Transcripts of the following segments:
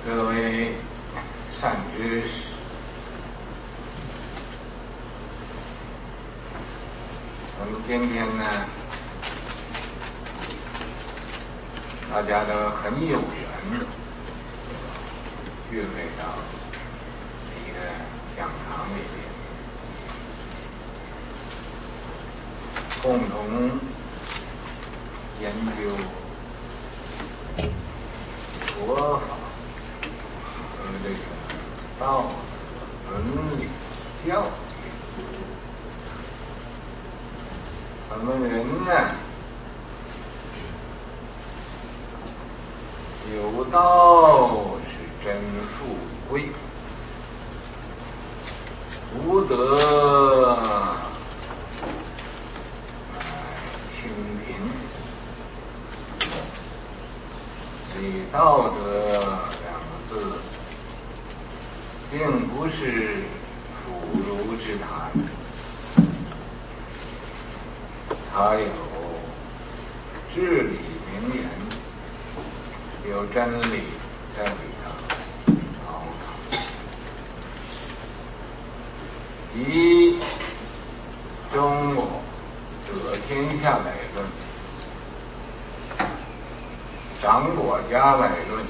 各位善知识，我们今天呢，大家都很有缘，聚会到一个讲堂里面，共同研究佛法和这个道德伦理教育。我们人呢，有道是真富贵，无德清贫。以道德两个字，并不是腐儒之谈，它有至理名言，有真理在里头包藏。以中国得天下来论，掌国家来论，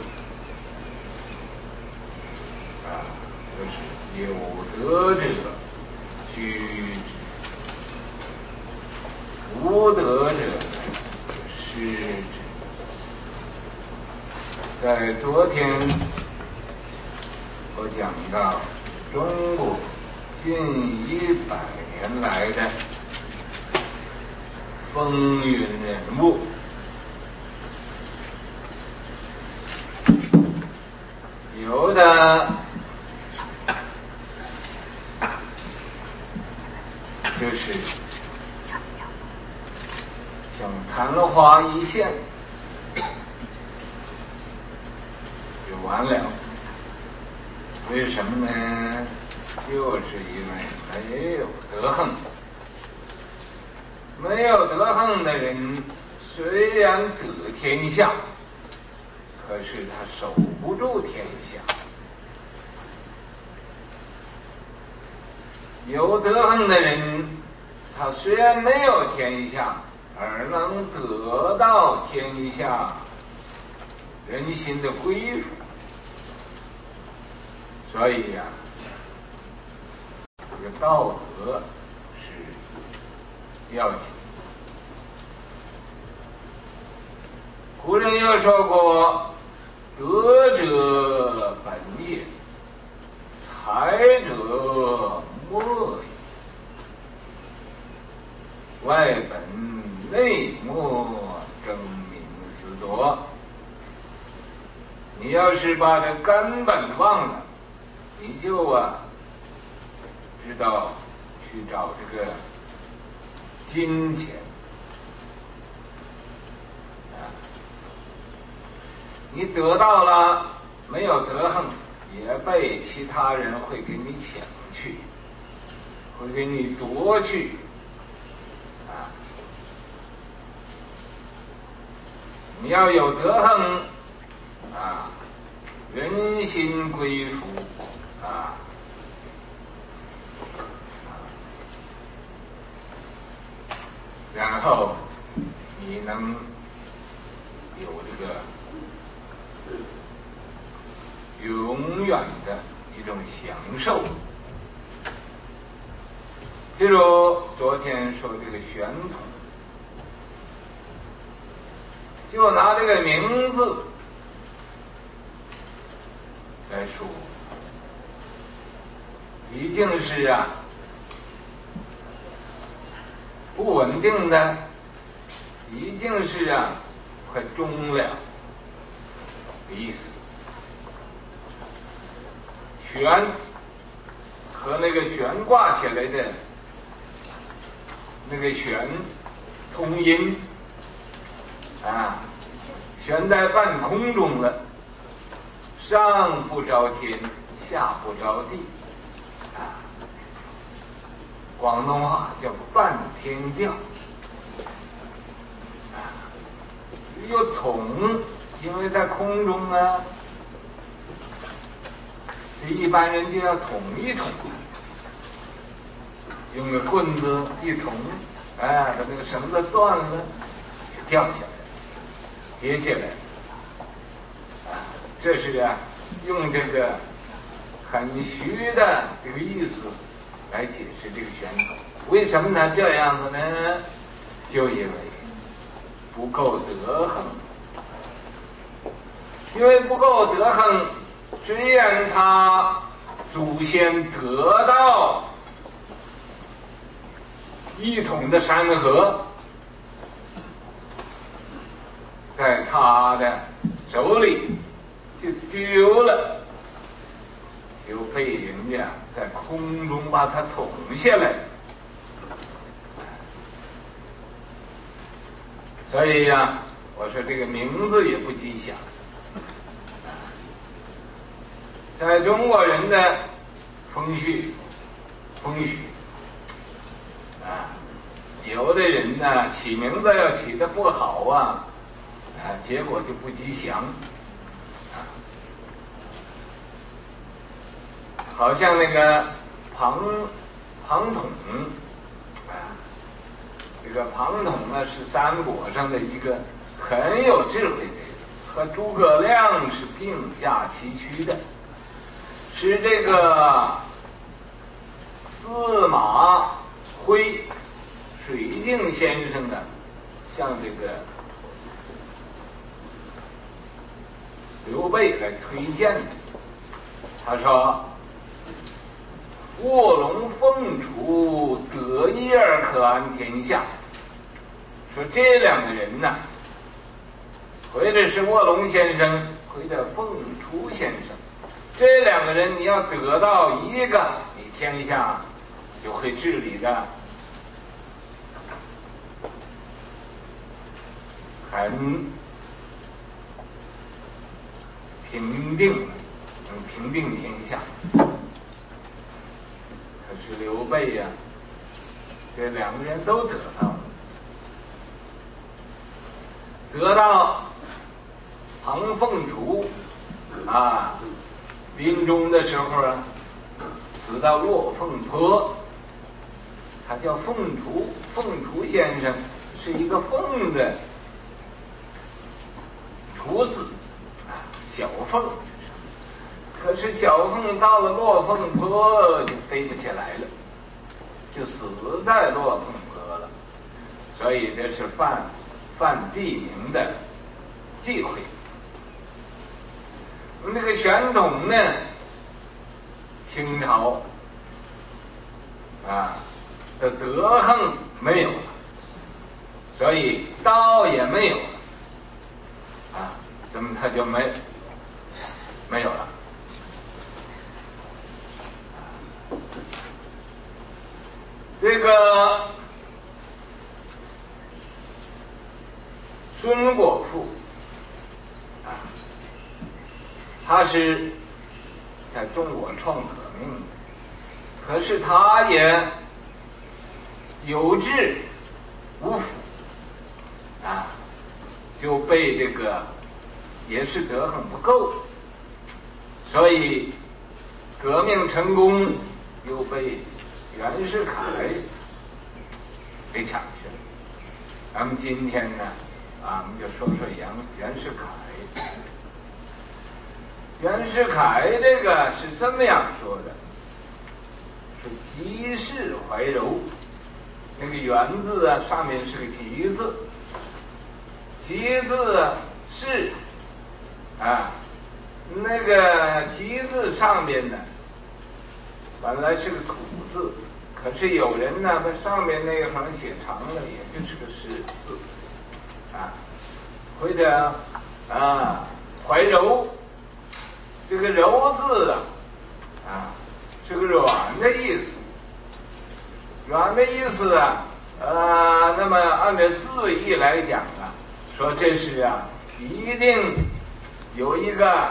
就是有德者居之，无德者失之。在昨天我讲到中国近100年来的风云人物，有的就是像昙花一现就完了，为什么呢？就是因为没有德行。没有德行的人虽然得天下，可是他守不住天下。有德行的人，他虽然没有天下，而能得到天下人心的归属。所以呀，这个道德是要紧。古人有说过，德者本也，才者末也，外本内末，争名思夺。你要是把这根本忘了，你就知道去找这个金钱。你得到了，没有德行，也被其他人会给你抢去，会给你夺去。你要有德行，人心归服，然后你能有这个永远的一种享受。譬如昨天说这个玄统，就拿这个名字来说，已经是不稳定的，已经是快终了的意思。悬和那个悬挂起来的那个悬同音，悬在半空中了，上不着天，下不着地，广东话叫半天吊。有统，因为在空中这一般人就要捅一捅，用个棍子一捅，哎，把那个绳子断了，就掉下来，跌下来。这是用这个很虚的这个意思来解释这个玄统。为什么他这样子呢？就因为不够德行。因为不够德行，虽然他祖先得到一统的山河，在他的手里就丢了，就被人家在空中把它捅下来。所以我说这个名字也不吉祥。在中国人的风许有的人呢起名字要起得不好结果就不吉祥好像那个庞统这个庞统是三国上的一个很有智慧的人，和诸葛亮是并驾齐驱的，是这个司马徽水镜先生向这个刘备来推荐的。他说卧龙凤雏，得一而可安天下。说这两个人或者是卧龙先生，或者凤雏先生，这两个人你要得到一个，你天下就会治理的很平定，能平定天下。可是刘备这两个人都得到了，得到庞凤雏临终的时候死到落凤坡。他叫凤雏先生是一个凤的雏字小凤。可是小凤到了落凤坡就飞不起来了，就死在落凤坡了。所以这是犯地名的忌讳。那个玄统呢，清朝的德行没有了，所以道也没有了怎么他就没有了？这个孙国父他是在中国创革命的，可是他也有志无辅就被这个也是德行不够，所以革命成功又被袁世凯给抢去了。咱们今天我们就说说袁世凯。袁世凯这个是这么样说的，是吉世怀柔。那个袁字上面是个吉字，吉字是那个吉字上边本来是个土字，可是有人把上面那一行写长了，也就是个士字或者怀柔。这个柔字是个软的意思，软的意思那么按照字义来讲说这是一定有一个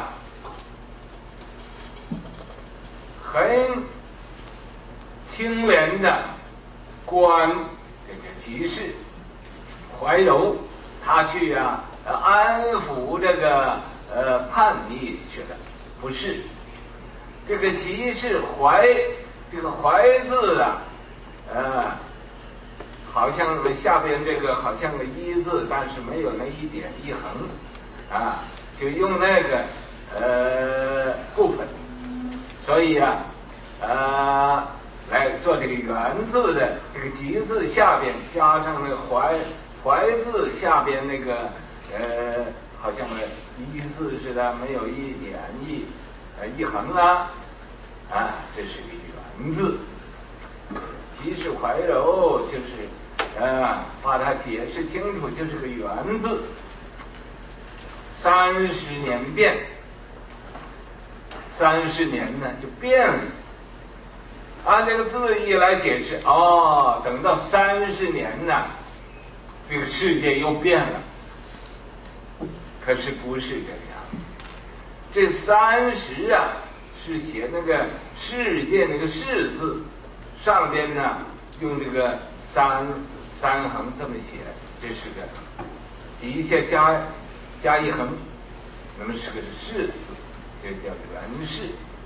很清廉的官，这叫吉士怀柔，他去安抚这个叛逆去了。不是， 这个其是怀，这个怀字啊，好像下边这个好像个一字，但是没有那一点一横，就用那个部分，所以来做这个圆字的这个吉字下边加上那个怀字下边那个好像个一字似的，没有一点一横这是个圆字。吉是怀柔，就是把它解释清楚，就是个圆字。30年变，30年呢就变了。按这个字义来解释，等到30年呢，这个世界又变了。可是不是这样，这30是写那个世界那个世字，上边呢用这个三横这么写，这是个底下加一横，那么是个世字，这叫元世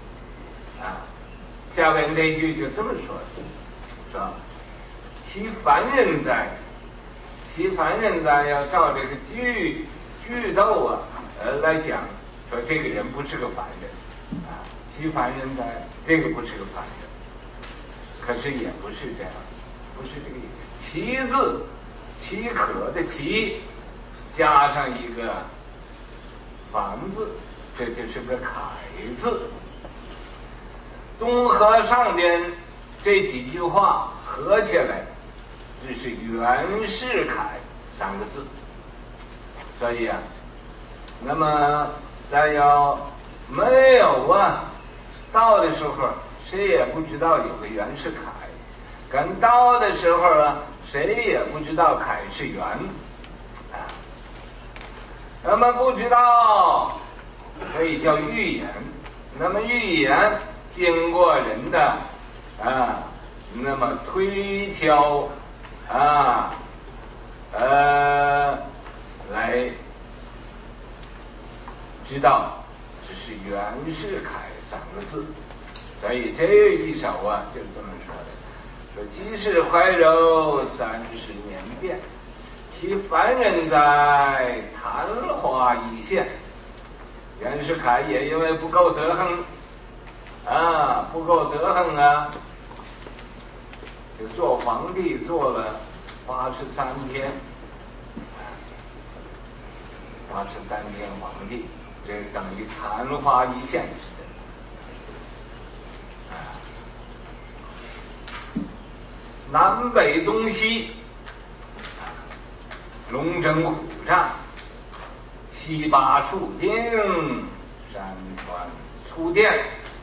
下边那句就这么说的，其凡人哉，其凡人哉，要照这个句斗来讲，说这个人不是个凡人其凡人哉，这个不是个凡人，可是也不是这样，不是这个意思。其字，其可的其，加上一个凡字，这就是个楷字。综合上边这几句话合起来，这是袁世凯3个字。所以那么再要没有到的时候，谁也不知道有个袁世凯；跟到的时候谁也不知道凯是袁那么不知道，所以叫预言。那么预言经过人的那么推敲来知道这是袁世凯3个字。所以这一首就是这么说的，说其是怀柔30年变，其凡人哉，昙花一现。袁世凯也因为不够德行就做皇帝做了83天，83天皇帝，这等于昙花一现似的。南北东西，龙争虎战，七八数丁，山川粗甸。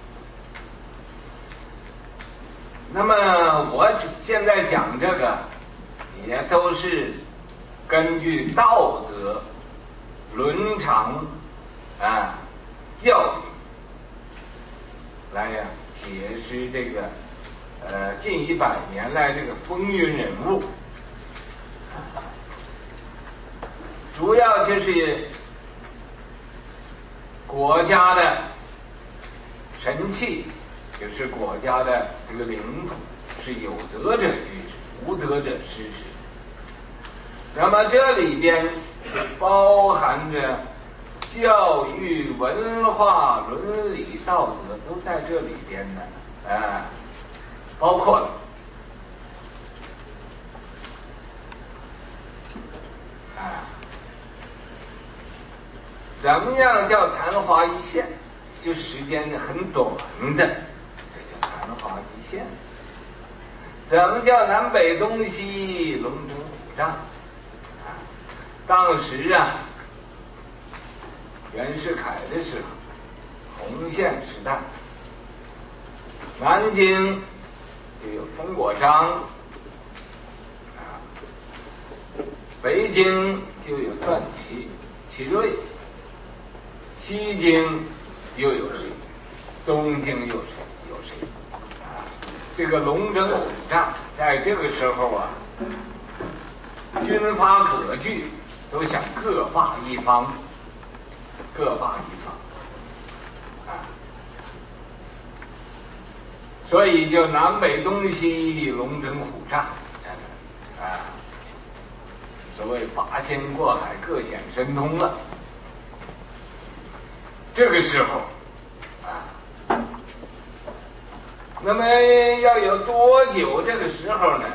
那么我现在讲这个，也都是根据道德、伦常教育来解释这个近100年来这个风云人物，主要就是国家的神器，就是国家的这个领土是有德者居之，无德者失之。那么这里边包含着教育、文化、伦理、道德都在这里边的包括了怎么样叫昙花一现？就时间很短的，这叫昙花一现。怎么叫南北东西龙争虎战？当时袁世凯的时候，洪宪时代，南京就有封国璋北京就有段祺瑞，西京又有谁？东京有谁？这个龙争虎战，在这个时候军阀割据都想各霸一方， 所以就南北东西龙争虎战，啊，所谓八仙过海，各显神通了。这个时候，啊，那么要有多久？这个时候呢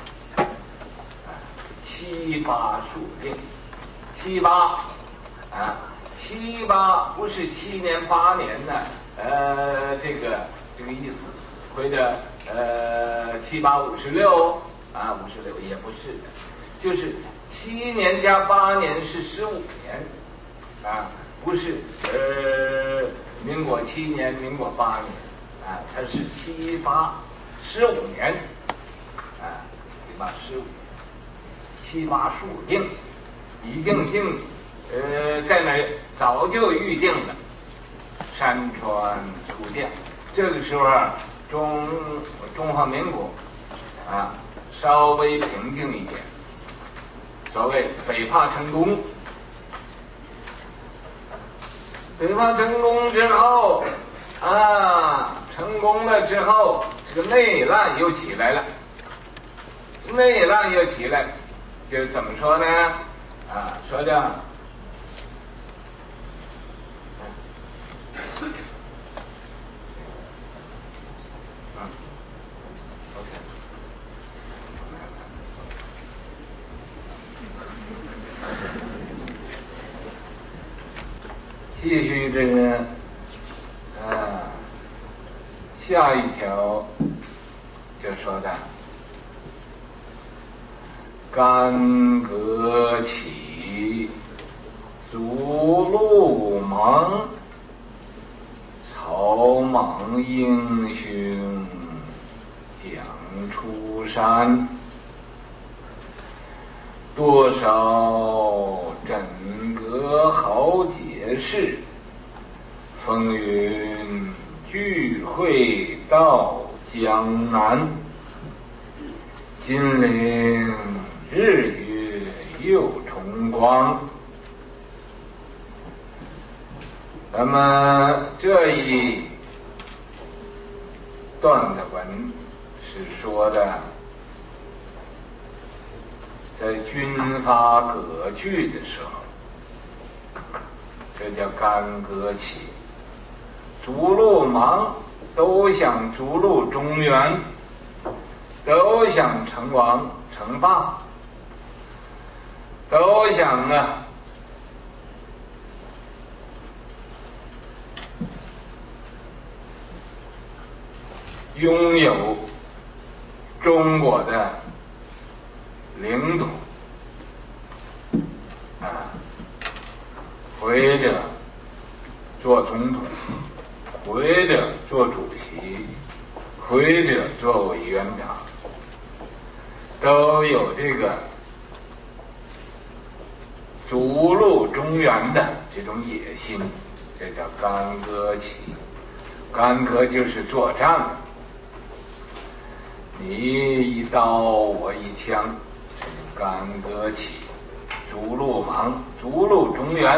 ？7、8数定，7、8，啊，7、8不是7年8年呢，这个意思，或者7、8、56啊，56也不是的，就是7年加8年是15年，啊，不是民国7年、民国8年，啊，它是7、8、15年，啊，7、8、15年。7、8数定，已经定，在那早就预定了，山川初定。这个时候啊，中华民国啊稍微平静一点，所谓北伐成功。北伐成功之后啊，成功了之后，这个内乱又起来了，内乱又起来。就怎么说呢？啊，说的，啊，OK，继续这个，下一条就说的。干戈起，逐鹿忙，草莽英雄将出山。多少枕戈豪杰士，风云聚会到江南。金陵日月又重光。那么这一段的文是说的，在军阀割据的时候，这叫干戈起，逐鹿忙，都想逐鹿中原，都想称王称霸，都想啊拥有中国的领土啊，或者做总统，或者做主席，或者做委员长，都有这个逐鹿中原的这种野心，这叫干戈起。干戈就是作战，你一刀我一枪，这就干戈起，逐鹿忙，逐鹿中原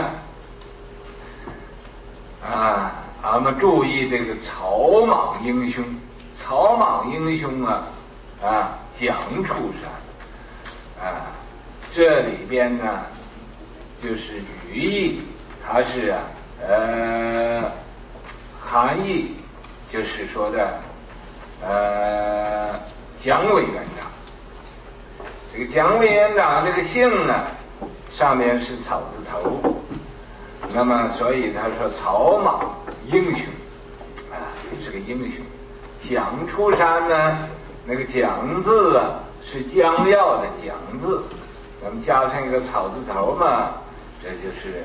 啊！俺们注意这个草莽英雄，草莽英雄啊将出山啊，这里边呢就是语义，它是含义就是说的蒋委员长，这个蒋委员长这个姓呢上面是草字头，那么所以他说草莽英雄啊，是个英雄。蒋出山呢，那个蒋字啊是将要的蒋字，那么加上一个草字头嘛，这就是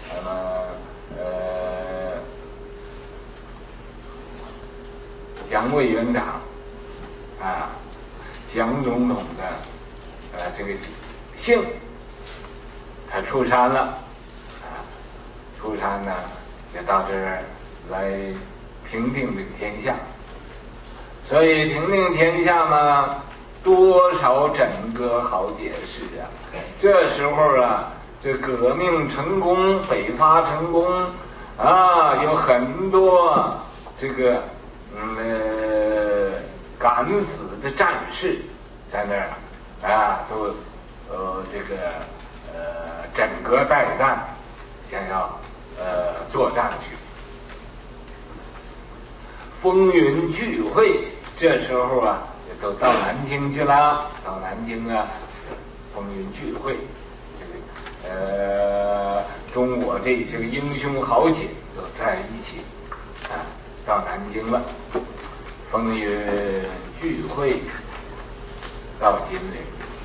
蒋委员长啊，蒋总统的这个姓，他出山了啊，出山呢就到这儿来平定这个天下。所以平定天下嘛，多少枕戈豪杰士啊！这时候啊，这革命成功，北伐成功啊，有很多这个敢死的战士在那儿都这个枕戈待旦，想要作战去。风云聚会，这时候啊都到南京去了，到南京啊，风云聚会，这个中国这些个英雄豪杰都在一起到南京了。风云聚会到金陵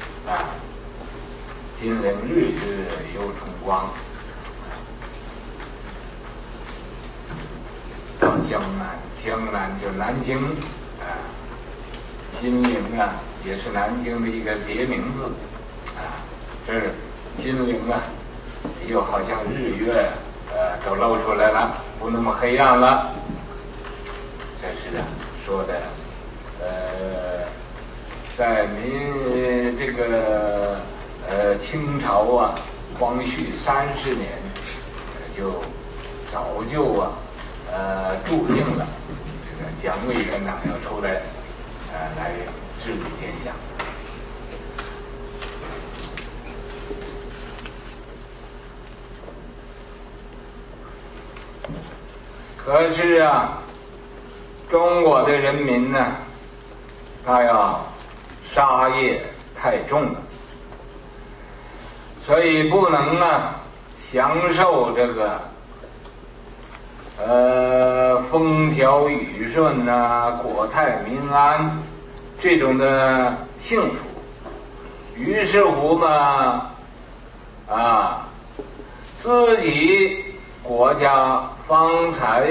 金陵日日有春光。到江南，江南就南京金陵也是南京的一个别名字这儿金陵又好像日月都露出来了，不那么黑暗了。这是说的在这个清朝光绪30年就早就注定了这个蒋委员长要出来来治理天下。可是中国的人民呢，他要杀业太重了，所以不能享受这个风调雨顺国泰民安这种的幸福。于是乎自己国家方才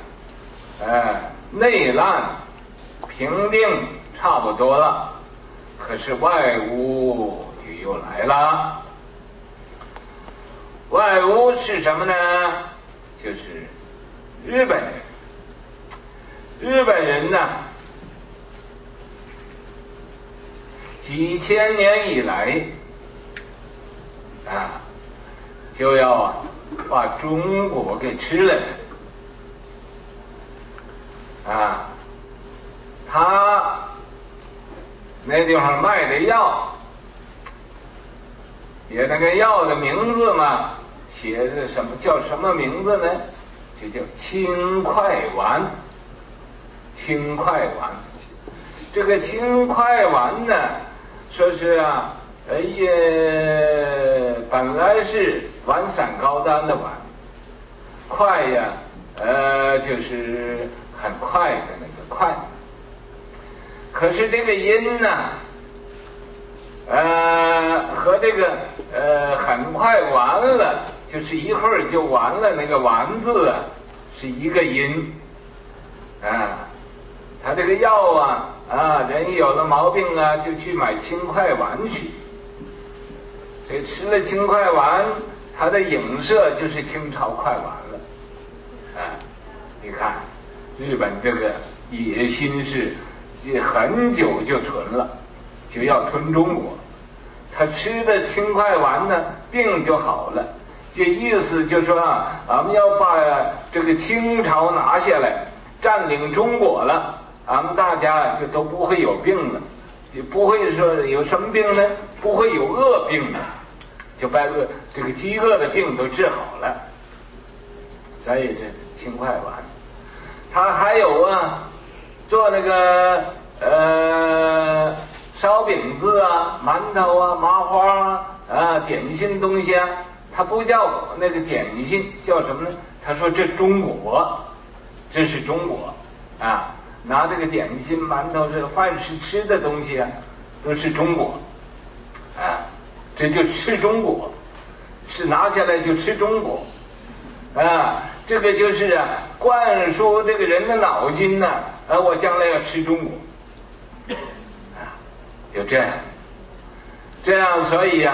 内乱平定差不多了，可是外侮就又来了。外侮是什么呢？就是日本人。日本人几千年以来就要把中国给吃了他那地方卖的药，也那个药的名字写的什么叫什么名字呢？就叫轻快丸。轻快丸，这个轻快丸呢，说是本来是丸散高丹的丸，快就是很快的那个快。可是这个音呢，和这个很快完了，就是一会儿就完了，那个完字是一个音他这个药人有了毛病就去买轻快丸去。所以吃了轻快丸，它的影射就是清朝快丸了。你看日本这个野心是很久就存了，就要吞中国。他吃的轻快丸呢，病就好了。这意思就是说俺们要把这个清朝拿下来，占领中国了，俺们大家就都不会有病了，就不会说有什么病呢？不会有恶病了，就把这个饥饿的病都治好了。所以这轻快丸，他还有做那个烧饼子馒头麻花点心东西他不叫那个点心，叫什么呢？他说这中国，这是中国拿这个点心馒头这个饭是吃的东西都是中国这就吃中国，是拿下来就吃中国这个就是灌输这个人的脑筋我将来要吃中国就这样，所以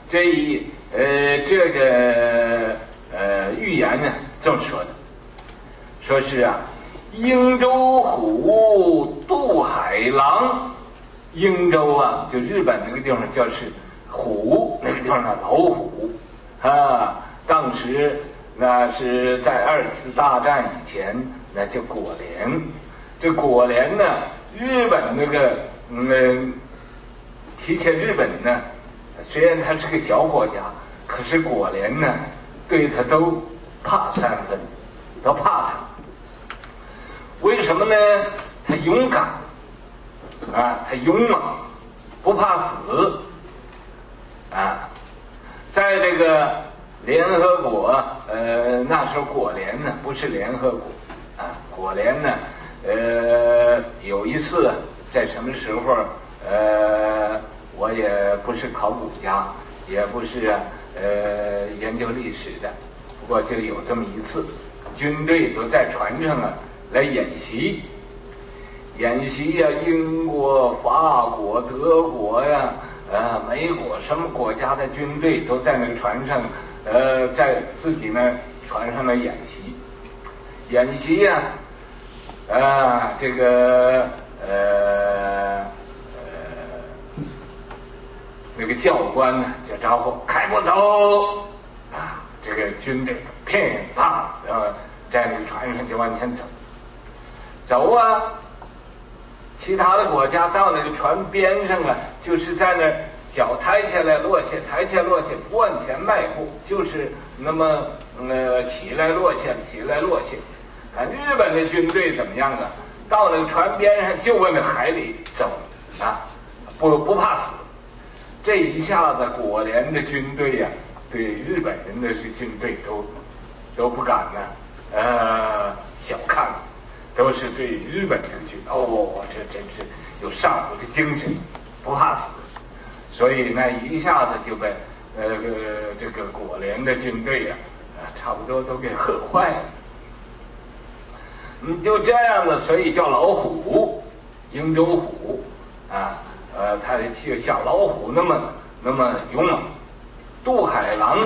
这个预言呢这么说的，说是鹰洲虎渡海狼。鹰洲就日本那个地方叫是虎，那个地方老虎当时那是在2次大战以前，那叫果连。这果连呢， 日本那个提起日本呢，虽然它是个小国家，可是果联呢对他都怕3分，都怕他。为什么呢？他勇敢他勇猛，不怕死在这个联合国那时候果联呢不是联合国果联呢有一次在什么时候我也不是考古家，也不是研究历史的，不过就有这么一次，军队都在船上来演习，英国、法国、德国呀，美国什么国家的军队都在那个船上，在自己那船上来演习这个那个教官呢就招呼开步走这个军队噼啪在那个船上就往前走其他的国家到那个船边上就是在那脚抬起来落下，抬起来落下，不往前迈步，就是那么起来落下。日本的军队怎么样到那个船边上就往那海里走不怕死。这一下子果联的军队对日本人的军队都不敢小看，都是对日本这个军这真是有上古的精神，不怕死。所以呢一下子就被这个果联的军队差不多都给吓坏了。就这样的，所以叫老虎，英州虎它就像老虎那么勇猛。渡海狼，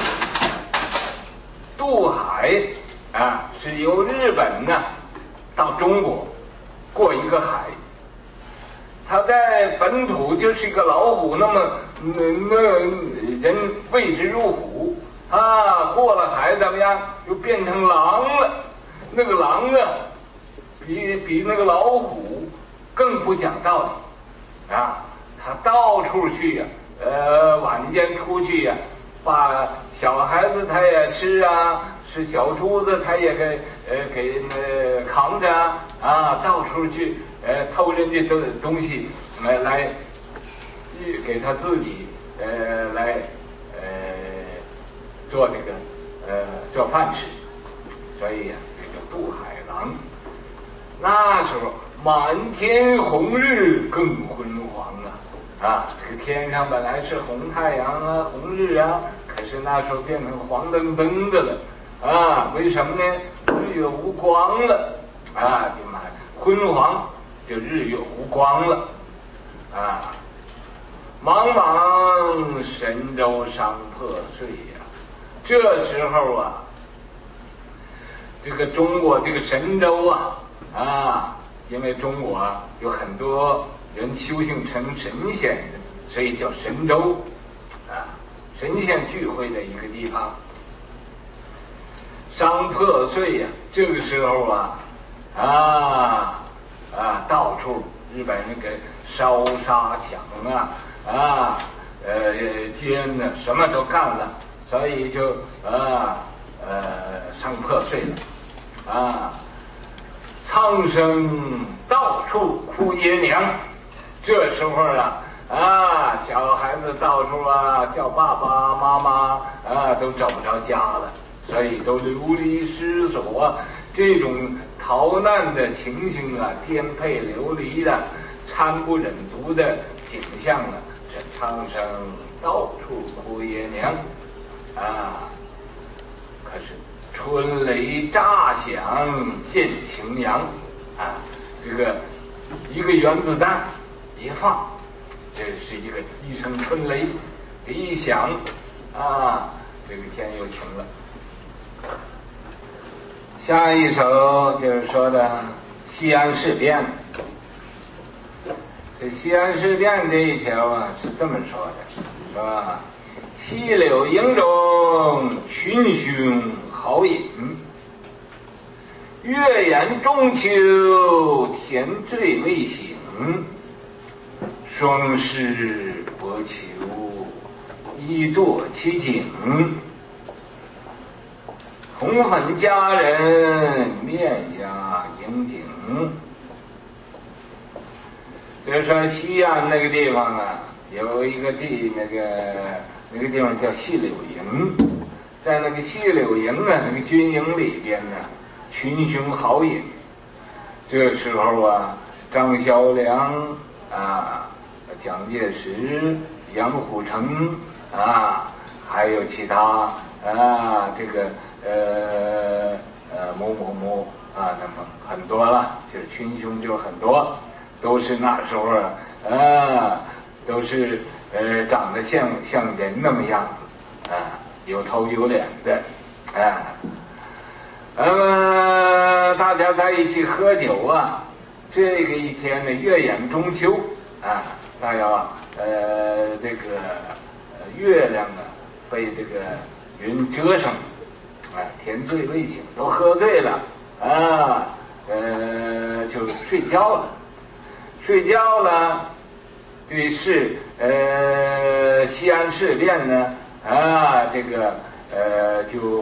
渡海是由日本到中国过一个海，他在本土就是一个老虎，那么人畏之如虎过了海怎么样？又变成狼了。那个狼比那个老虎更不讲道理他到处去晚间出去把小孩子他也吃是小猪子他也给扛着到处去偷人家的东西来给他自己来做这个做饭吃，所以这叫渡海狼。那时候满天红日更昏黄这个天上本来是红太阳红日可是那时候变成黄澄澄的了为什么呢？日月无光了就满昏黄，就日月无光了茫茫神州伤破碎这时候这个中国这个神州因为中国有很多人修行成神仙的，所以叫神州神仙聚会的一个地方。伤破碎这个时候到处日本人给烧杀抢奸什么都干了，所以就伤破碎了苍生到处哭爷娘。这时候小孩子到处叫爸爸妈妈都找不着家了，所以都流离失所这种逃难的情形颠沛流离的惨不忍睹的景象这苍生到处哭爷娘可是春雷炸响见晴阳这个一个原子弹一放，这是一声春雷这一响这个天又晴了。下一首就是说的西安事变。这西安事变这一条是这么说的，说西柳营中群雄豪饮，月圆中秋天坠未醒， 双翅搏求，一堕其井。红粉佳人，面压盈井。就是说西安那个地方啊，有一个那个地方叫细柳营，在那个细柳营啊，那个军营里边呢，群雄好饮。这时候啊，张孝良啊，蒋介石、杨虎城啊，还有其他啊，这个某某某啊，那么很多了，就是群雄就很多，都是那时候啊，都是长得像人那么样子啊，有头有脸的啊。那么大家在一起喝酒啊，这个一天呢，月圆中秋啊，大家这个月亮啊被这个云遮上，啊，天醉未醒，都喝醉了啊，就睡觉了。睡觉了，对是西安事变呢啊，这个就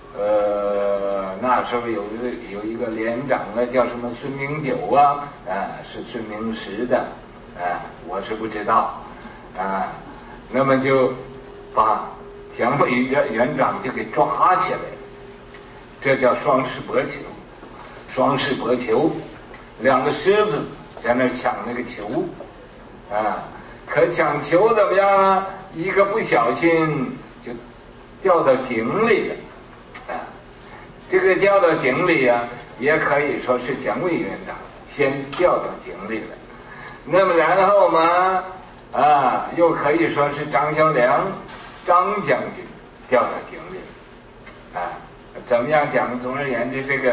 那时候有一个连长呢，叫什么孙明九啊，是孙明实的，我是不知道啊，那么就把蒋委员长就给抓起来了，这叫双狮搏球。双狮搏球，两个狮子在那抢那个球啊，可抢球怎么样啊？一个不小心就掉到井里了啊。这个掉到井里啊，也可以说是蒋委员长先掉到井里了。那么然后嘛，又可以说是张孝良、张将军掉到井里了啊。怎么样讲？总而言之，这个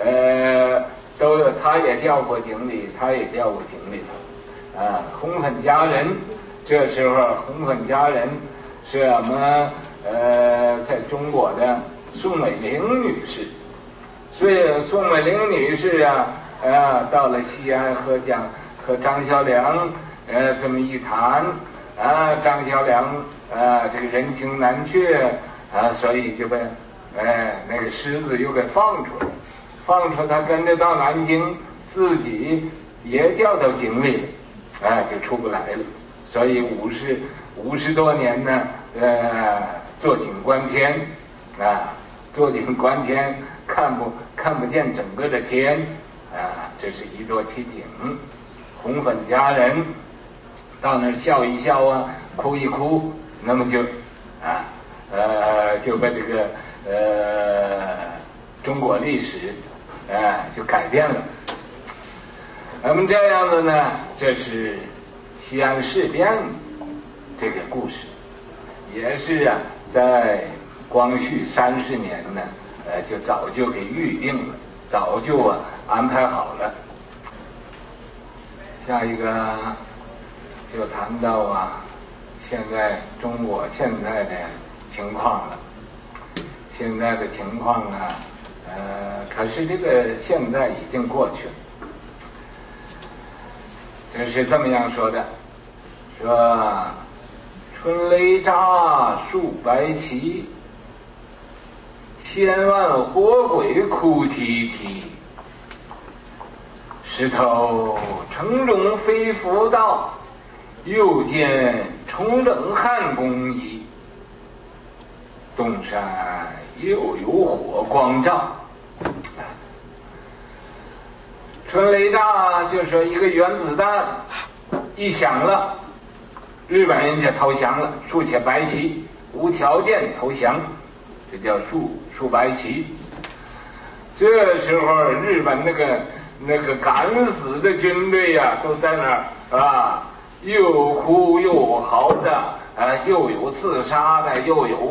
他也掉过井里，他也掉过井里头啊。红粉佳人，这时候红粉佳人是我们在中国的宋美龄女士，所以宋美龄女士啊，到了西安和张孝良这么一谈啊，张孝良这个人情难却啊，所以就被那个狮子又给放出来，他跟着到南京，自己也掉到井里，就出不来了。所以50多年呢，坐井观天啊，坐井观天，看不见整个的天啊，这是一座奇景。红粉佳人到那儿笑一笑啊，哭一哭，那么就就把这个中国历史就改变了。那么这样的呢，这是西安事变这个故事，也是在光绪30年呢，就早就给预定了，早就安排好了。下一个就谈到现在中国现在的情况了。现在的情况呢，可是这个现在已经过去了。这是这么样说的，说春雷炸树白旗，千万火鬼哭啼啼。石头城中飞浮道，又见重整汉宫仪。东山又有火光照。春雷炸就说一个原子弹一响了，日本人就投降了，竖起白旗，无条件投降，这叫竖白旗。这时候日本那个敢死的军队都在那儿又哭又嚎的，又有自杀的，又有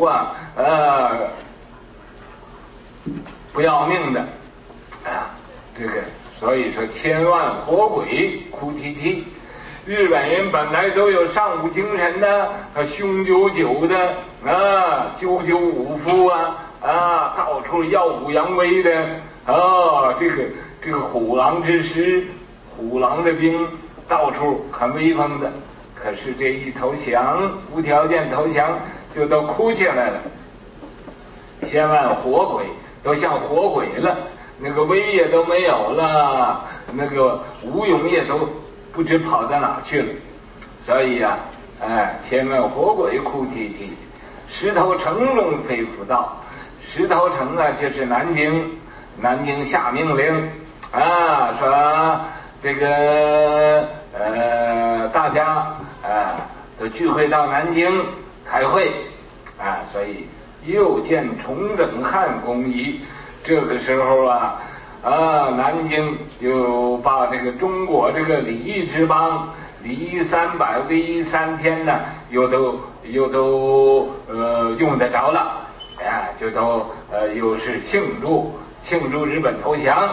不要命的这个所以说千万火鬼哭啼啼。日本人本来都有尚武精神的，雄赳赳的995夫到处耀武扬威的这个虎狼之师，虎狼的兵到处很威风的，可是这一投降，无条件投降，就都哭起来了。千万活鬼都像活鬼了，那个威也都没有了，那个吴勇也都不知跑到哪去了。所以啊，千万活鬼哭啼啼，石头城中飞福道。石头城啊，就是南京，南京下命令啊，说这个大家都聚会到南京开会啊，所以又见重整汉宫仪。这个时候啊，南京又把这个中国这个礼仪之邦，礼仪300，礼仪3000呢，又都用得着了。就都又是庆祝日本投降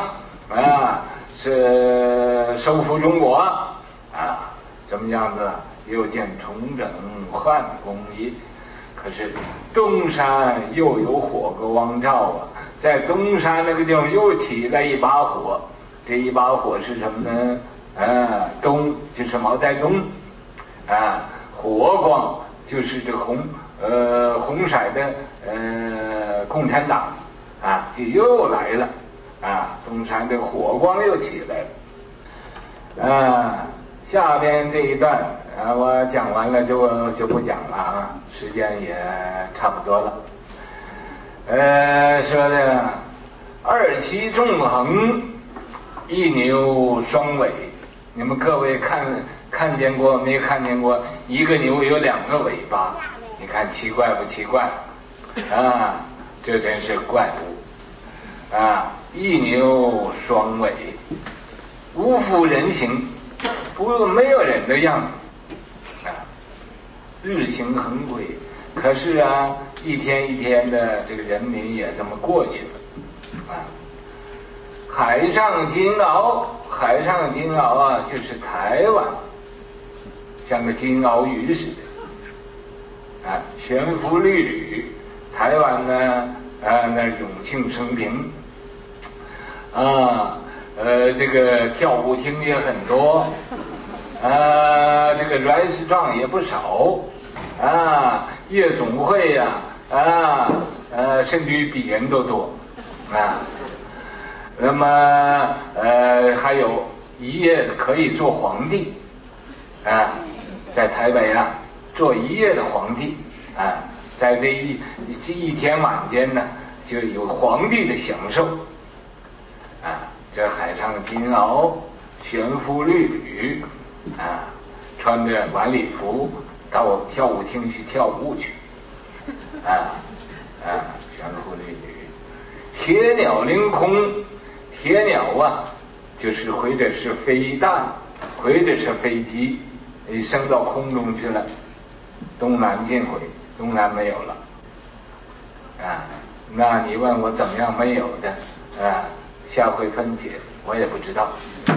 是收复中国怎么样子？又见重整汉宫仪。可是东山又有火个汪照在东山那个地方又起了一把火。这一把火是什么呢？东就是毛泽东火光就是这红色的共产党就又来了东山的火光又起来了下边这一段我讲完了就不讲了时间也差不多了。说的二旗纵横，一牛双尾，你们各位看见过没看见过一个牛有2个尾巴？你看奇怪不奇怪这真是怪物一牛双尾，无复人形，没有人的样子日行恒轨。可是一天一天的这个人民也这么过去了海上金鳌，海上金鳌就是台湾，像个金鳌鱼似的悬浮绿缕。台湾呢那永庆升平这个跳舞厅也很多这个 restaurant 也不少夜总会甚至于比人都多那么还有一夜可以做皇帝在台北做一夜的皇帝在这一天晚间呢就有皇帝的享受这海上金鳌，悬浮绿缕穿着晚礼服到跳舞厅去跳舞去悬浮绿缕。铁鸟凌空，铁鸟就是或者是飞弹，或者是飞机升到空中去了。东南尽毁，东南没有了那你问我怎么样没有的下回分解，我也不知道。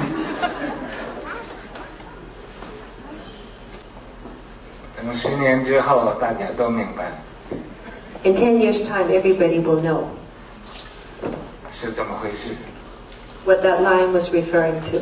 等10年之后，大家都明白了。 In 10 years' time, everybody will know 是怎么回事。 what that line was referring to.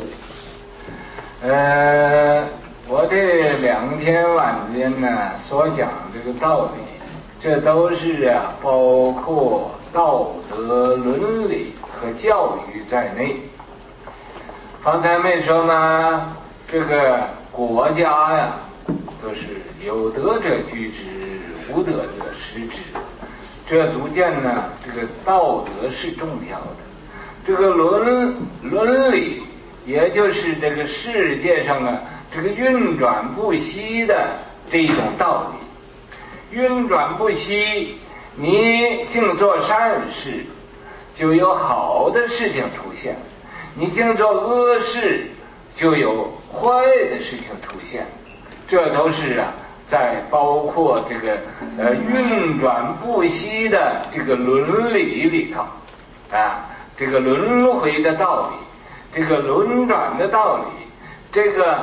我这2天晚间呢所讲这个道理，这都是包括道德伦理和教育在内。方才没说吗？这个国家都是有德者居之，无德者失之。这足见呢，这个道德是重要的。这个伦理，也就是这个世界上这个运转不息的这种道理。运转不息，你净做善事，就有好的事情出现；你净做恶事，就有坏的事情出现。这都是在包括这个运转不息的这个伦理里头这个轮回的道理，这个轮转的道理，这个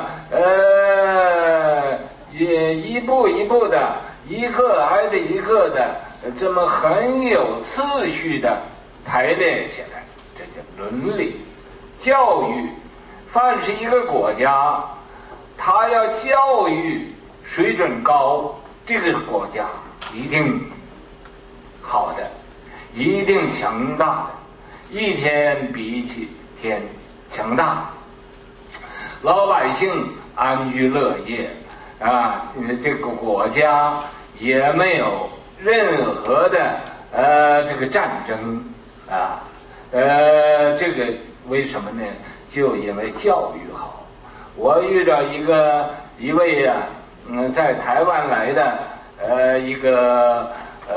也一步一步的，一个挨着一个的，这么很有次序的排列起来，这叫伦理教育。凡是一个国家他要教育水准高，这个国家一定好的，一定强大的，一天比一天强大，老百姓安居乐业啊，这个国家也没有任何的这个战争啊，这个为什么呢？就因为教育好。我遇到一位啊，在台湾来的一个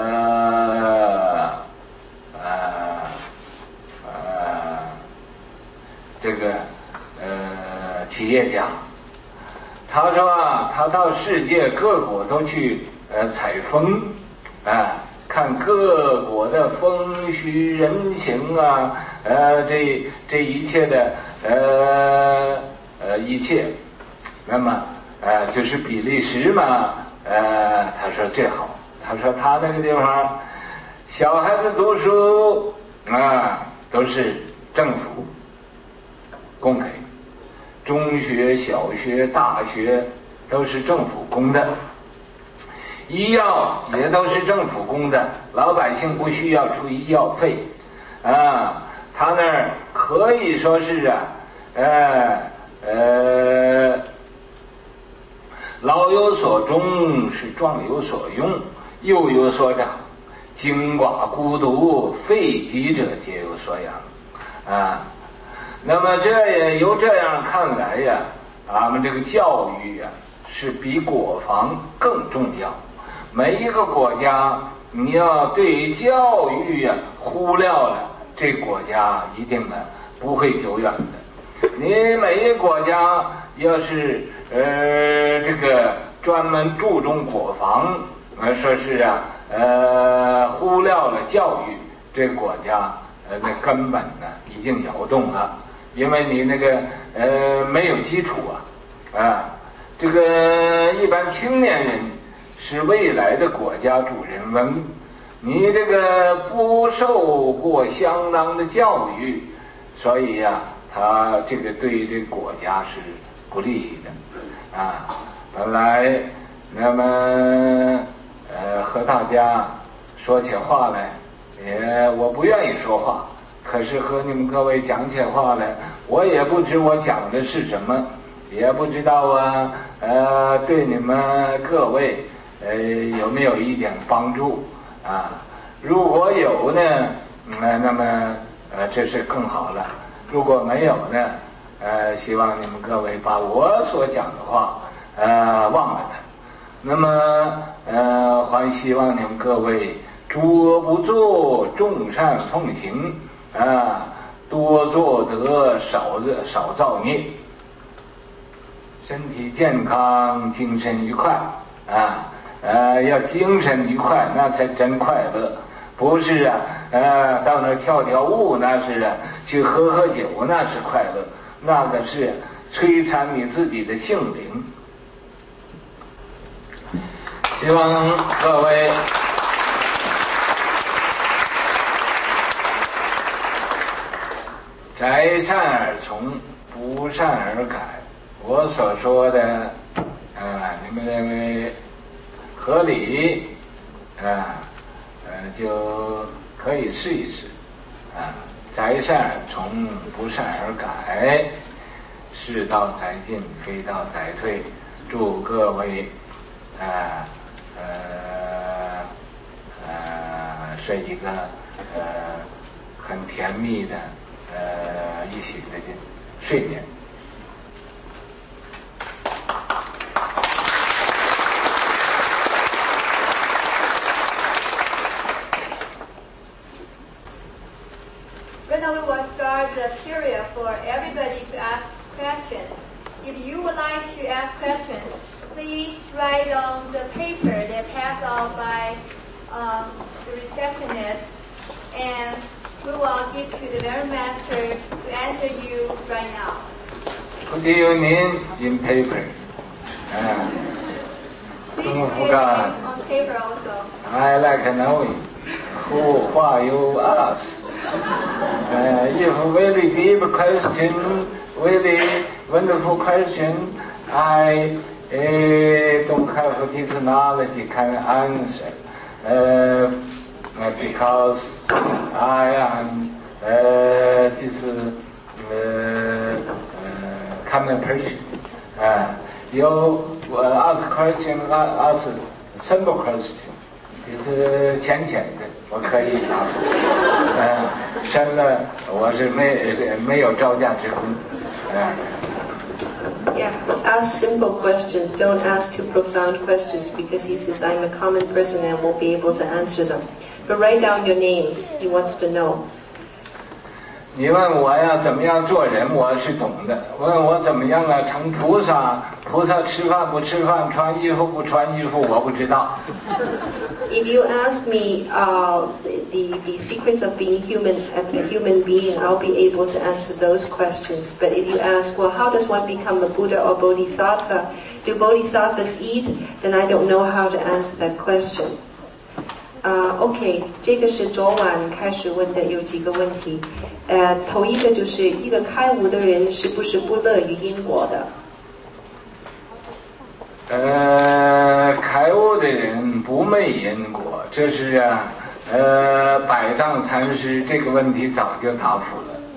这个企业家，他说啊，他到世界各国都去采风啊，看各国的风俗人情啊，这一切的一切，那么就是比利时嘛，他说最好，他说他那个地方小孩子读书啊都是政府供给，中学、小学、大学都是政府供的，医药也都是政府供的，老百姓不需要出医药费啊。他那儿可以说是老有所终，是壮有所用，幼有所长，精寡孤独，废疾者皆有所养啊。那么由这样看来呀，咱们这个教育呀是比国防更重要。每一个国家你要对教育呀忽略了，这国家一定呢不会久远的。你每一个国家要是这个专门注重国防，说是忽略了教育，这个国家那根本呢已经摇动了，因为你那个没有基础啊。这个一般青年人是未来的国家主人翁，你这个不受过相当的教育，所以呀，他这个对这个国家是不利益的啊。本来那么和大家说起话来，我不愿意说话，可是和你们各位讲起话来，我也不知我讲的是什么，也不知道对你们各位有没有一点帮助啊？如果有呢，那么这是更好了；如果没有呢，希望你们各位把我所讲的话忘了它。那么还希望你们各位诸恶不作，众善奉行啊，多做得，少造孽，身体健康，精神愉快啊。要精神愉快，那才真快乐。不是到那跳跳舞，那是去喝酒，那是快乐，那个是摧残你自己的性灵。希望各位择善而从，不善而改。我所说的你们认为合理就可以试一试择善而从，不善而改，是道在进，非道在退。祝各位睡一个很甜蜜的一起的睡眠。 Now we will start the period for everybody to ask questions. If you would like to ask questions, please write on the paper that passed out by the receptionist, and we will give to the very master to answer you right now. What do you mean in paper? Please write on paper also. I like knowing who you ask. If very deep question, very wonderful question, I don't have this knowledge can answer because I am this common person. You ask question, ask simple question. 就是浅浅的，我可以答。深了我是没有招架之功。 Yeah, ask simple questions. Don't ask too profound questions because he says I'm a common person and won't be able to answer them. But write down your name. He wants to know. 你问我呀，怎么样做人，我是懂的。问我怎么样啊，成菩萨？菩萨吃饭不吃饭，穿衣服不穿衣服，我不知道。 If you ask me the secrets of being human, a human being, I'll be able to answer those questions. But if you ask, well, how does one become a Buddha or Bodhisattva? Do bodhisattvas eat? Then I don't know how to answer that question. OK， 这个是昨晚开始问的，有几个问题。头一个就是一个开悟的人是不是不乐于因果的？ 开悟的人不昧因果，这是百丈禅师这个问题早就答复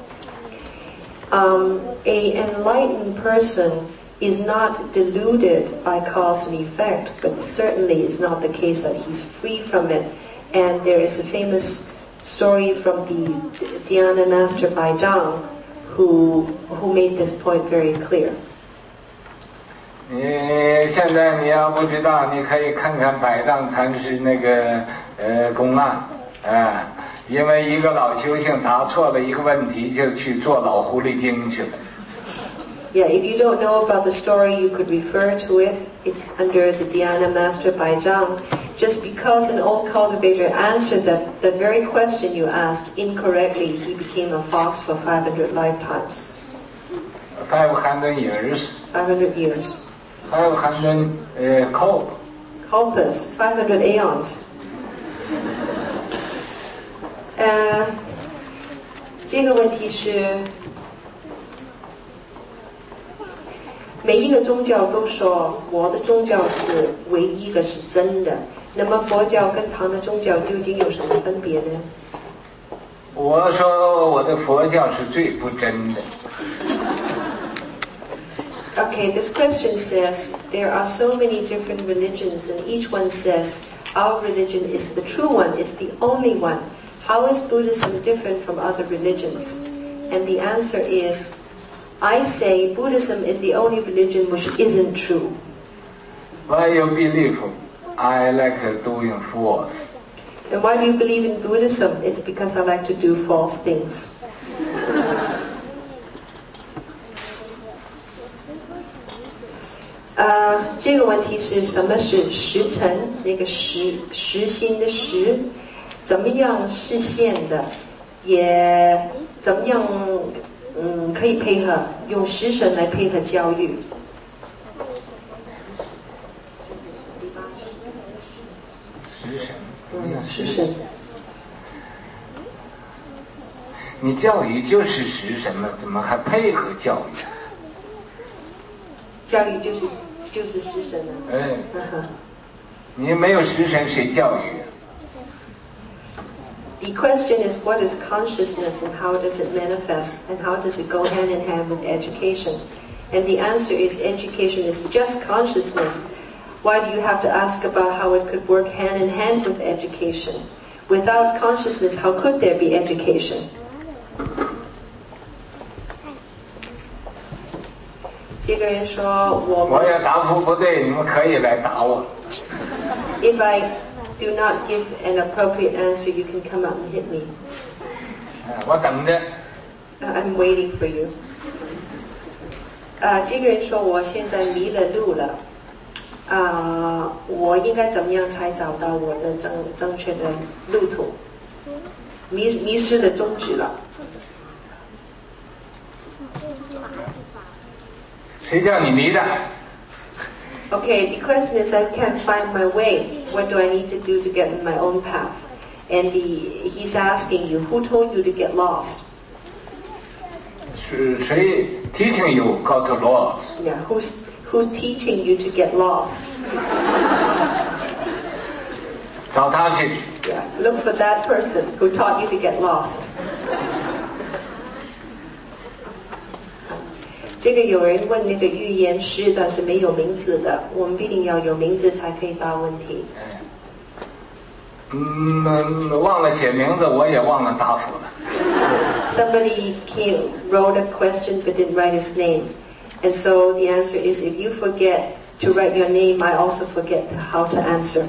了。 A enlightened person is not deluded by cause and effect, but certainly it's not the case that he's free from it. And there is a famous story from the Dhyana master Baizhang who made this point very clear. 现在你要不知道，你可以看看百丈禅师那个公案，因为一个老修行答错了一个问题，就去做老狐狸精去了。 Yeah, if you don't know about the story, you could refer to it. It's under the Dhyana master Baizhang. Just because an old cultivator answered the very question you asked incorrectly, he became a fox for 500 lifetimes. 500 years. 500 years. 500 Kalpas, 500 aeons. 这个问题是每一个宗教都说我的宗教是唯一一个是真的，那么佛教跟唐的宗教究竟有什么分别呢？ 我说我的佛教是最不真的。 Okay, this question says there are so many different religions and each one says our religion is the true one, is the only one. How is Buddhism different from other religions? And the answer is, I say Buddhism is the only religion which isn't true. Why you believe I like doing false? And why do you believe in Buddhism? It's because I like to do false things. 这个问题是什么是实诚？那个实心的实，怎么样实现的？也怎么样可以配合用实神来配合教育？实神。 你教育就是实神了，怎么还配合教育？ 教育就是实神了。 你没有实神，谁教育 ？The question is, what is consciousness and how does it manifest and how does it go hand in hand with education? And the answer is education is just consciousness. Why do you have to ask about how it could work hand in hand with education? Without consciousness, how could there be education? 这个人说我要答复不对，你们可以来打我。 If I do not give an appropriate answer, you can come out and hit me. 我等着。 I'm waiting for you. 这个人说我现在迷了路了。我应该怎么样才找到我的正确的路途？迷失的宗旨了。 谁叫你迷的？ Okay, the question is I can't find my way. What do I need to do to get in my own path? And he's asking you, who told you to get lost? 是谁 teaching you got lost? Yeah, who's teaching you to get lost. 找他去。 Yeah, look for that person who taught you to get lost. 这个有人问那个预言师，但是没有名字的，我们必定要有名字才可以答问题。 忘了写名字，我也忘了答复了。 Somebody wrote a question but didn't write his name. And so the answer is, if you forget to write your name, I also forget how to answer.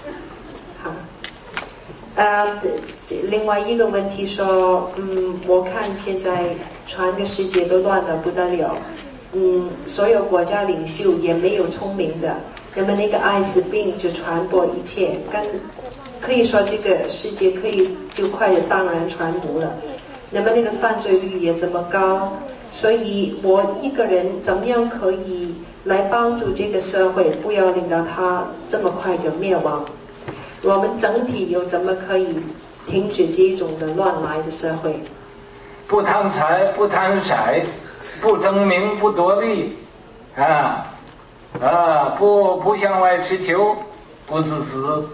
另外一个问题说，我看现在全个世界都乱得不得了，所有国家领袖也没有聪明的，那么那个艾滋病就传播一切，可以说这个世界可以就快的荡然传播了，那么那个犯罪率也这么高，所以我一个人怎么样可以来帮助这个社会，不要令到它这么快就灭亡？我们整体又怎么可以停止这种的乱来的社会？ 不贪财，不贪色，不争名，不夺利，不向外持求，不自私，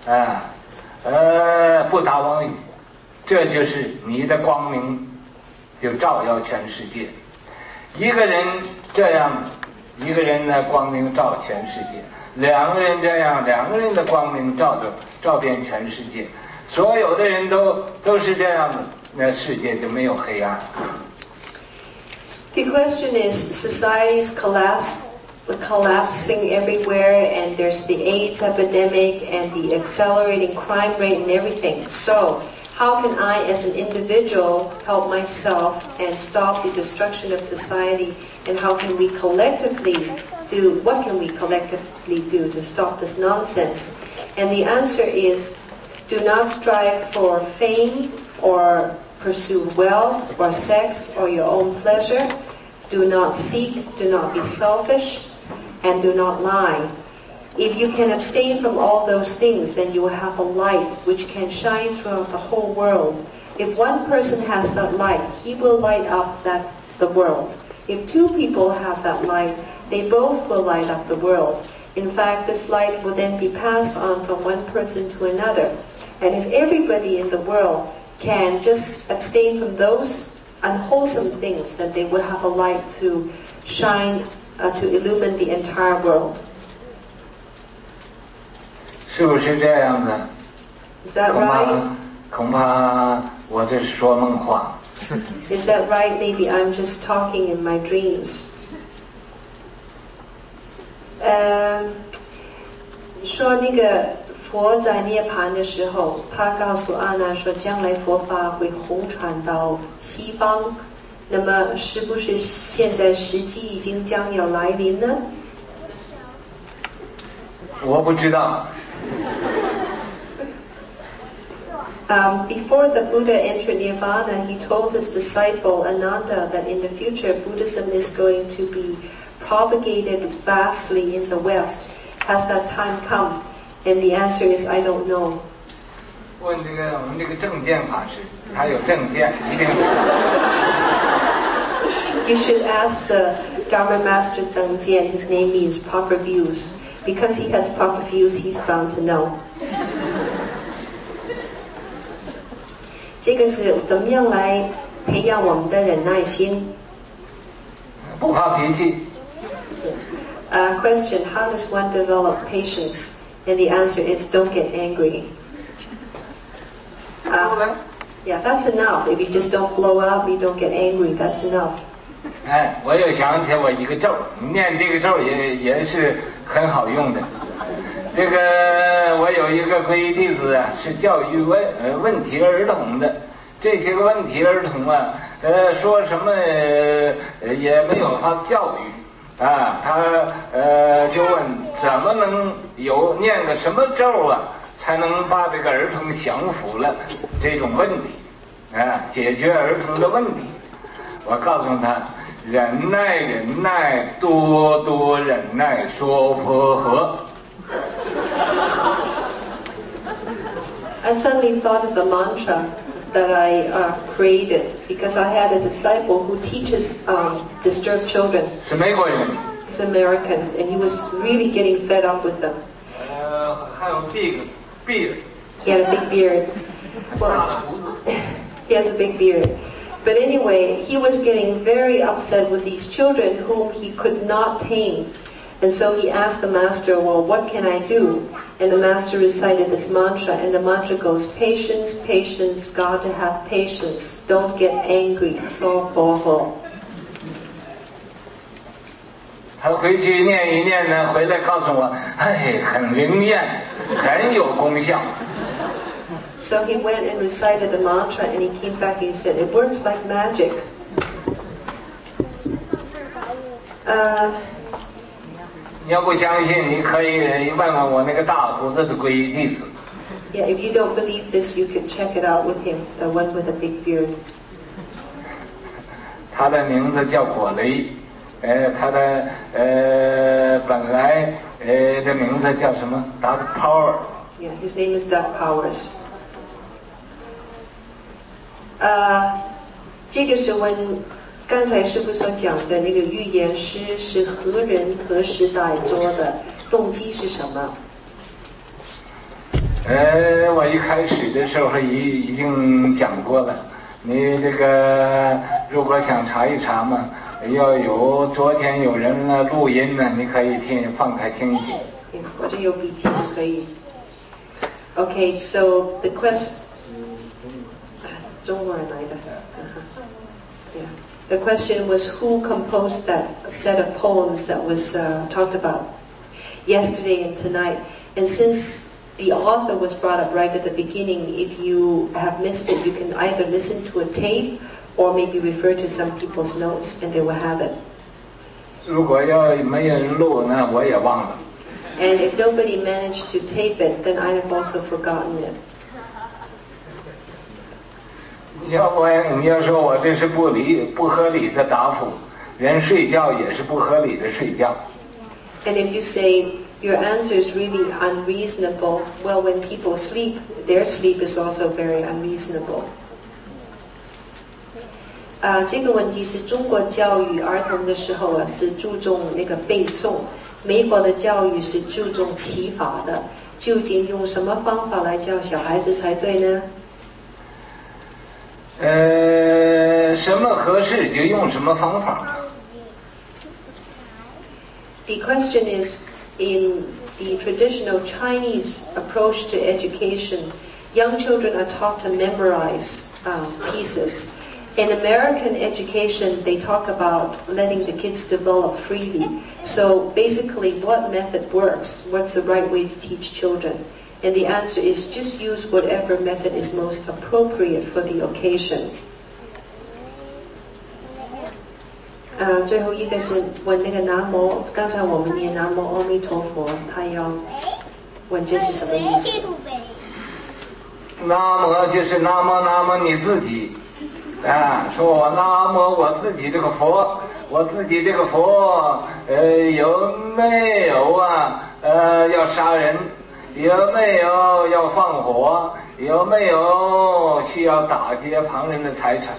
不打妄语，这就是你的光明，就照耀全世界。一个人这样，一个人的光明照全世界。 两个人这样，两个人的光明照遍全世界，所有的人都是这样的，那世界就没有黑暗。 The question is, society is collapsing everywhere, and there's the AIDS epidemic and the accelerating crime rate and everything. So, how can I, as an individual, help myself and stop the destruction of society? And how can we collectively what can we collectively do to stop this nonsense? And the answer is, do not strive for fame or pursue wealth or sex or your own pleasure. Do not seek, do not be selfish, and do not lie. If you can abstain from all those things, then you will have a light which can shine throughout the whole world. If one person has that light, he will light up the world. If two people have that light, they both will light up the world. In fact, this light will then be passed on from one person to another. And if everybody in the world can just abstain from those unwholesome things, then they will have a light to shine, to illumine the entire world. 是不是这样的？ Is that right? 恐怕我这是说梦话。 Is that right? Maybe I'm just talking in my dreams. 说那个佛在涅槃的时候，他告诉阿难说，将来佛法会红传到西方。那么，是不是现在时机已经将要来临呢？ 我不知道。 Before the Buddha entered Nirvana, he told his disciple Ananda that in the future Buddhism is going to be propagated vastly in the West. Has that time come? And the answer is, I don't know. 问我们这个正见法师，他有正见，一定。 You should ask the Dharma Master Zheng Jian. His name means proper views. Because he has proper views, he's bound to know. 这个是怎么样来培养我们的忍耐心？ 不发脾气。 Question: How does one develop patience? And the answer is, don't get angry. Yeah, that's enough. If you just don't blow up, you don't get angry. That's enough. 我又想起我一个咒，念这个咒也是很好用的。这个我有一个皈依弟子啊，是教育问题儿童的。这些个问题儿童啊，说什么也没有他教育啊，他就问怎么能念个什么咒啊，才能把这个儿童降服了这种问题啊，解决儿童的问题。我告诉他，忍耐，忍耐，多多忍耐，说婆诃。 I suddenly thought of the mantra that I created because I had a disciple who teaches disturbed children. 是美国人。 He's American, and he was really getting fed up with them. 还有 big beard. He had a big beard. 大 Well, 的胡子。 he has a big beard. But anyway, he was getting very upset with these children whom he could not tame. And so he asked the master, well, what can I do? And the master recited this mantra, and the mantra goes, patience, patience, God to have patience. Don't get angry, so for 他回去念一念呢，回来告诉我，哎，很灵验，很有功效。 So he went and recited the mantra, and he came back and he said, it works like magic. 你要不相信，你可以问问我那个大胡子的皈依弟子。 Yeah, if you don't believe this, you can check it out with him, the one with a big beard. 他的名字叫果雷，他的本来的名字叫什么 ？Doug Power。 Yeah, his name is Doug Powers. 这个是问刚才师父所讲的那个预言诗是何人何时代做的，动机是什么？ 我一开始的时候已经讲过了。你这个如果想查一查嘛，要有昨天有人录音呢，你可以放开听一听。 或者有笔记可以。Okay, so the question. 中国人来的。Yeah. The question was who composed that set of poems that was talked about yesterday and tonight. And since the author was brought up right at the beginning, if you have missed it, you can either listen to a tape or maybe refer to some people's notes and they will have it. 如果要没人录，那我也忘了。 And if nobody managed to tape it, then I have also forgotten it. 你要说我这是不合理的答复，人睡觉也是不合理的睡觉。 And if you say your answer is really unreasonable, well, when people sleep, their sleep is also very unreasonable. 这个问题是中国教育儿童的时候是注重那个背诵，美国的教育是注重启发的。究竟用什么方法来教小孩子才对呢？ 什么合适就用什么方法。 The question is, in the traditional Chinese approach to education, young children are taught to memorize pieces. In American education, they talk about letting the kids develop freely. So basically, what method works? What's the right way to teach children? And the answer is just use whatever method is most appropriate for the occasion. 最后一个是问那个南无，刚才我们念南无阿弥陀佛，他要问这是什么意思？ 南无就是南无你自己，说我南无我自己这个佛，我自己这个佛，有没有要杀人？有没有要放火？有没有需要打劫旁人的财产？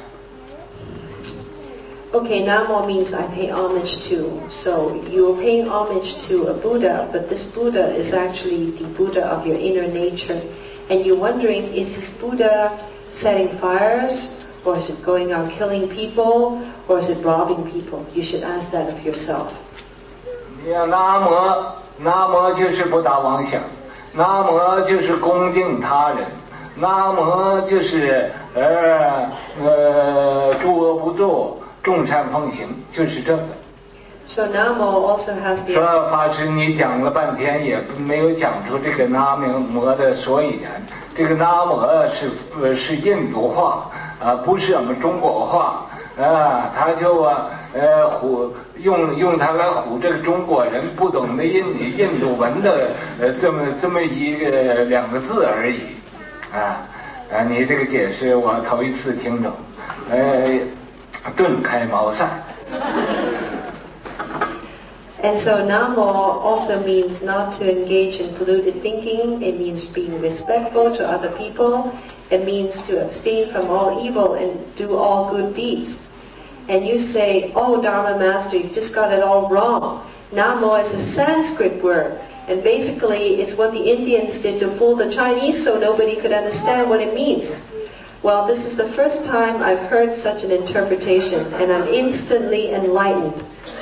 Okay, Namo means I pay homage to. So you're paying homage to a Buddha, but this Buddha is actually the Buddha of your inner nature. And you're wondering, is this Buddha setting fires? Or is it going out killing people? Or is it robbing people? You should ask that of yourself. 南无就是不打妄想，南无就是恭敬他人，南无就是诸恶不作。 众善奉行就是这个。 So Namo also has the. 说法师，你讲了半天也没有讲出这个南无的所以然。这个南无是印度话不是我们中国话他就用它来唬这个中国人不懂得印度文的这么两个字而已你这个解释我头一次听懂顿开茅塞。 And so Namo also means not to engage in polluted thinking. It means being respectful to other people. It means to abstain from all evil and do all good deeds. And you say, oh, Dharma Master, you just got it all wrong. Namo is a Sanskrit word, and basically it's what the Indians did to fool the Chinese so nobody could understand what it means. Well, this is the first time I've heard such an interpretation, and I'm instantly enlightened.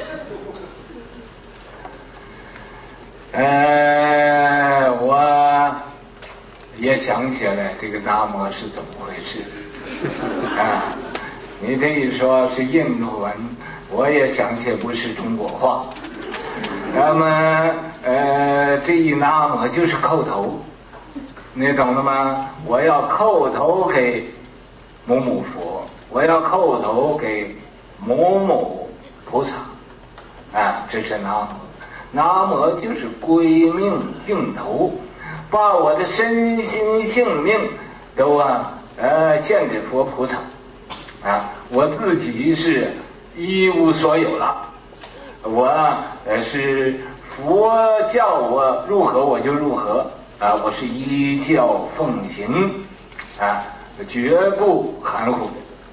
我也想起来这个南无是怎么回事啊？你这一说是印度文，我也想起不是中国话。那么这一南无就是叩头，你懂了吗？我要叩头给某某佛，我要叩头给某某菩萨啊，这是南无。南无就是归命净头，把我的身心性命都献给佛菩萨啊，我自己是一无所有了，我是佛叫我如何我就如何啊，我是依教奉行啊，绝不含糊。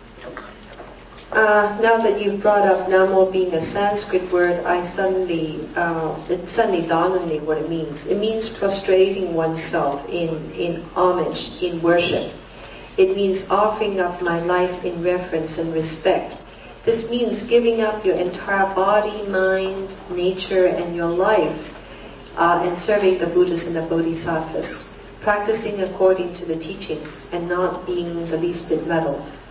Now that you've brought up Namo being a Sanskrit word, it suddenly dawned on me what it means. It means prostrating oneself in homage, in worship. It means offering up my life in reverence and respect. This means giving up your entire body, mind, nature, and your life, and serving the Buddhas and the Bodhisattvas, practicing according to the teachings and not being the least bit meddled.